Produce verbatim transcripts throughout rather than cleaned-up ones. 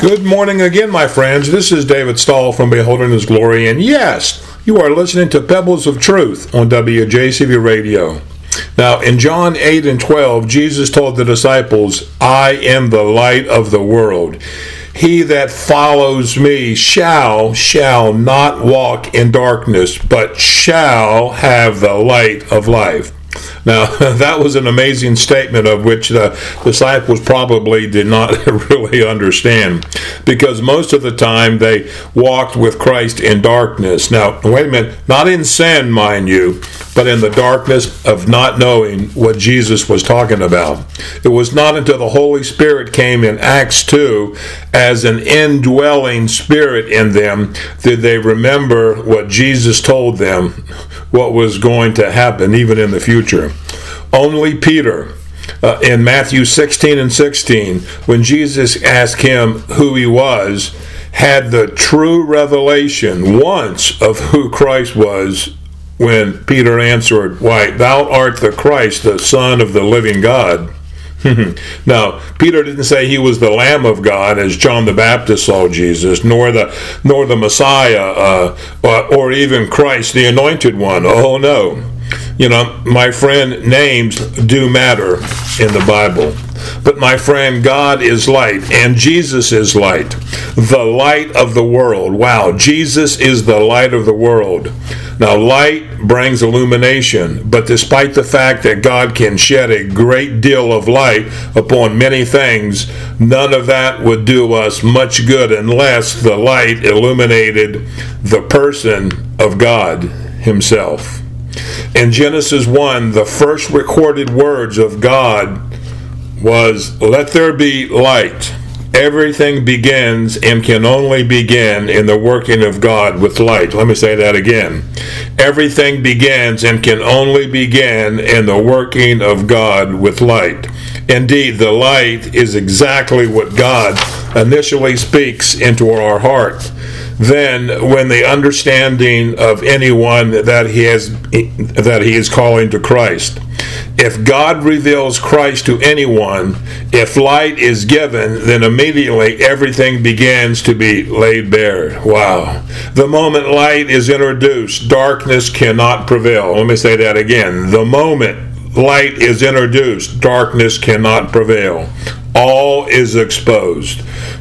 Good morning again, my friends. This is David Stahl from Beholding His Glory, and yes, you are listening to Pebbles of Truth on W J C V Radio. Now, in John eight and twelve, Jesus told the disciples, I am the light of the world. He that follows me shall, shall not walk in darkness, but shall have the light of life. Now, that was an amazing statement of which the disciples probably did not really understand, because most of the time they walked with Christ in darkness. Now, wait a minute, not in sin, mind you, but in the darkness of not knowing what Jesus was talking about. It was not until the Holy Spirit came in Acts two as an indwelling spirit in them did they remember what Jesus told them, what was going to happen even in the future. Only Peter, uh, in Matthew sixteen and sixteen, when Jesus asked him who he was, had the true revelation once of who Christ was, when Peter answered, Why, thou art the Christ, the Son of the living God. Now, Peter didn't say he was the Lamb of God as John the Baptist saw Jesus, nor the nor the Messiah, uh, or, or even Christ, the Anointed One. Oh, no. You know, my friend, names do matter in the Bible. But my friend, God is light, and Jesus is light, the light of the world. Wow, Jesus is the light of the world. Now, light brings illumination, but despite the fact that God can shed a great deal of light upon many things, none of that would do us much good unless the light illuminated the person of God himself. In Genesis one, the first recorded words of God was, let there be light. Everything begins and can only begin in the working of God with light. Let me say that again. Everything begins and can only begin in the working of God with light. Indeed, the light is exactly what God initially speaks into our heart. Then, when the understanding of anyone that he has that he is calling to Christ. If God reveals Christ to anyone, if light is given, then immediately everything begins to be laid bare. Wow. The moment light is introduced, darkness cannot prevail. Let me say that again. The moment light is introduced, darkness cannot prevail. All is exposed.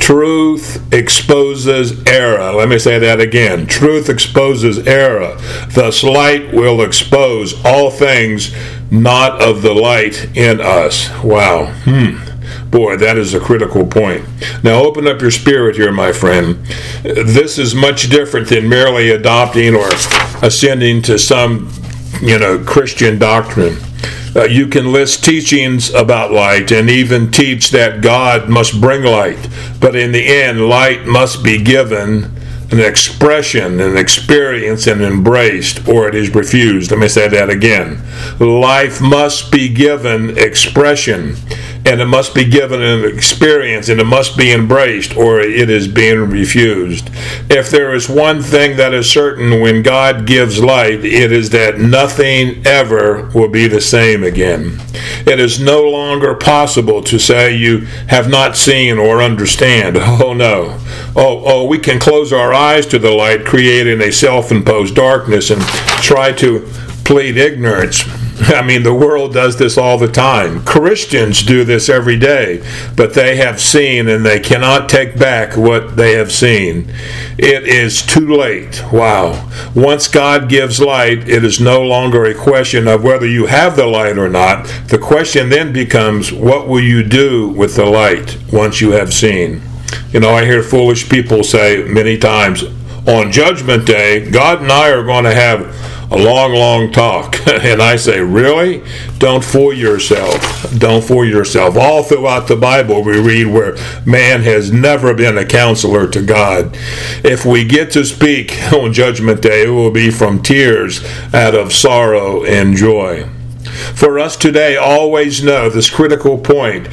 Truth exposes error. Let me say that again. Truth exposes error. Thus light will expose all things not of the light in us. Wow. Hmm. Boy, that is a critical point. Now open up your spirit here, my friend. This is much different than merely adopting or ascending to some, you know, Christian doctrine. Uh, you can list teachings about light and even teach that God must bring light. But in the end, light must be given an expression, an experience, and embraced, or it is refused. Let me say that again. Life must be given expression, and it must be given an experience, and it must be embraced, or it is being refused. If there is one thing that is certain when God gives light, it is that nothing ever will be the same again. It is no longer possible to say you have not seen or understand. Oh no. Oh, oh, we can close our eyes to the light, creating a self-imposed darkness, and try to plead ignorance. I mean, the world does this all the time. Christians do this every day, but they have seen and they cannot take back what they have seen. It is too late. Wow. Once God gives light, it is no longer a question of whether you have the light or not. The question then becomes, what will you do with the light once you have seen? You know, I hear foolish people say many times, on Judgment Day, God and I are going to have a long, long talk. And I say, really? Don't fool yourself. Don't fool yourself. All throughout the Bible we read where man has never been a counselor to God. If we get to speak on Judgment Day, it will be from tears out of sorrow and joy. For us today, always know this critical point.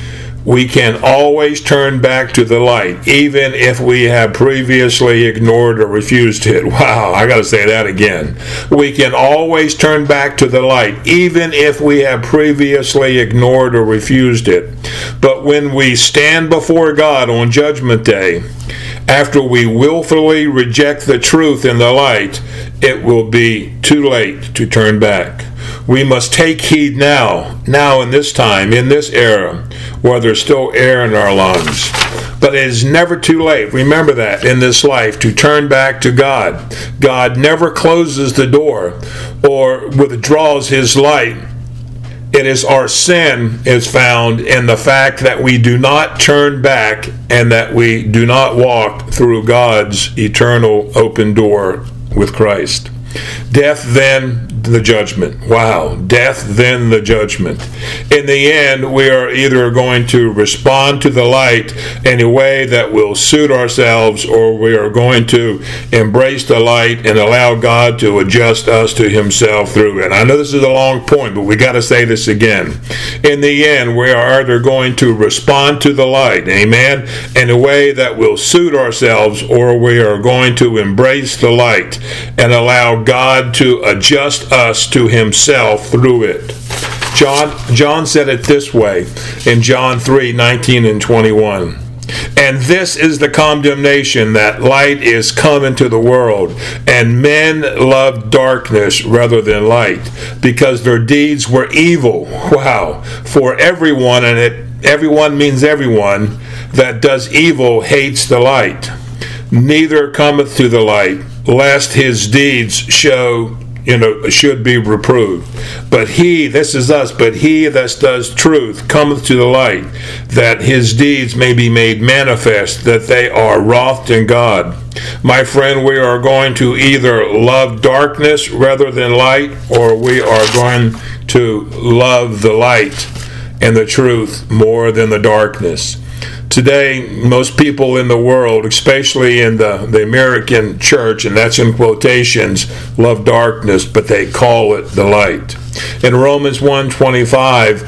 we can always turn back to the light, even if we have previously ignored or refused it. Wow, I got to say that again. We can always turn back to the light, even if we have previously ignored or refused it. But when we stand before God on Judgment Day, after we willfully reject the truth in the light, it will be too late to turn back. We must take heed now, now in this time, in this era, while there's still air in our lungs. But it is never too late, remember that, in this life, to turn back to God. God never closes the door or withdraws his light. It is our sin is found in the fact that we do not turn back and that we do not walk through God's eternal open door with Christ. Death, then the judgment. Wow. Death, then the judgment. In the end, we are either going to respond to the light in a way that will suit ourselves, or we are going to embrace the light and allow God to adjust us to himself through it. I know this is a long point, but we got to say this again. In the end, we are either going to respond to the light, amen, in a way that will suit ourselves, or we are going to embrace the light and allow God to adjust us to himself through it. John John said it this way in John three nineteen and twenty-one. And this is the condemnation, that light is come into the world, and men loved darkness rather than light, because their deeds were evil. Wow. For everyone, and it everyone means everyone, that does evil hates the light, neither cometh to the light, lest his deeds show, you know, should be reproved. But he, this is us, but he that does truth cometh to the light, that his deeds may be made manifest, that they are wrought in God. My friend, we are going to either love darkness rather than light, or we are going to love the light and the truth more than the darkness. Today, most people in the world, especially in the, the American church, and that's in quotations, love darkness, but they call it the light. In Romans one twenty-five,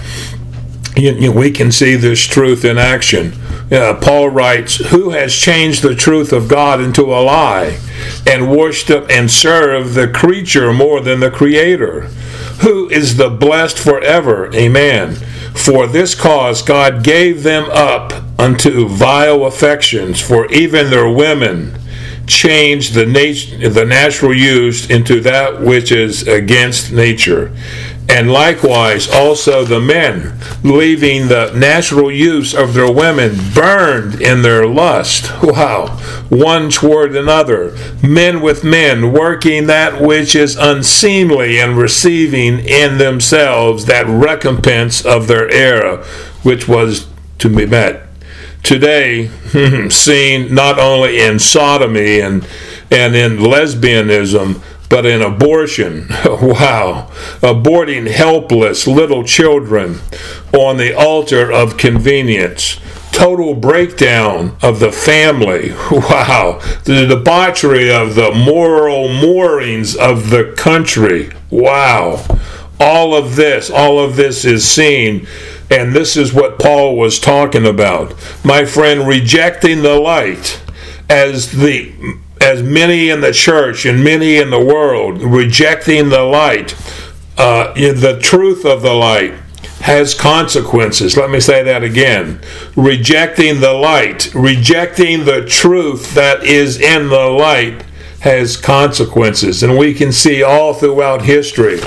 you, you, we can see this truth in action. Uh, Paul writes, who has changed the truth of God into a lie, and worship and serve the creature more than the Creator, who is the blessed forever. Amen. For this cause God gave them up unto vile affections, for even their women changed the nat- the natural use into that which is against nature. And likewise also the men, leaving the natural use of their women, burned in their lust. Wow. One toward another, men with men, working that which is unseemly, and receiving in themselves that recompense of their error, which was to be met. Today, seen not only in sodomy and, and in lesbianism, but in abortion. Wow. Aborting helpless little children on the altar of convenience. Total breakdown of the family. Wow. The debauchery of the moral moorings of the country. Wow. All of this, all of this is seen, and this is what Paul was talking about. My friend, rejecting the light, as the as many in the church and many in the world, rejecting the light, uh, the truth of the light has consequences. Let me say that again. Rejecting the light, rejecting the truth that is in the light has consequences. And we can see all throughout history,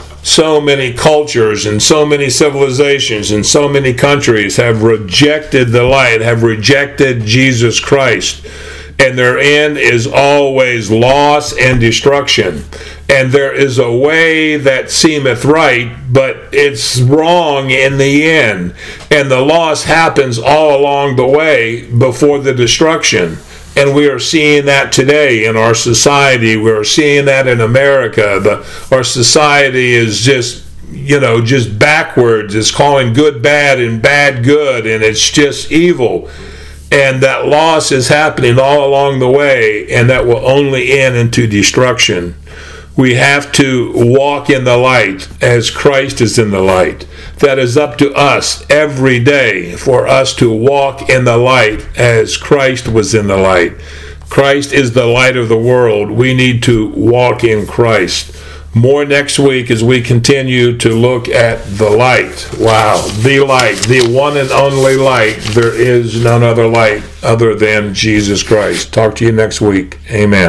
so many cultures and so many civilizations and so many countries have rejected the light, have rejected Jesus Christ. And their end is always loss and destruction. And there is a way that seemeth right, but it's wrong in the end. And the loss happens all along the way before the destruction. And we are seeing that today in our society. We are seeing that in America. The, our society is just, you know, just backwards. It's calling good bad and bad good, and it's just evil. And that loss is happening all along the way, and that will only end into destruction. We have to walk in the light as Christ is in the light. that is up to us every day for us to walk in the light as Christ was in the light. Christ is the light of the world. We need to walk in Christ. More next week as we continue to look at the light. Wow, the light, the one and only light. There is none other light other than Jesus Christ. Talk to you next week. Amen.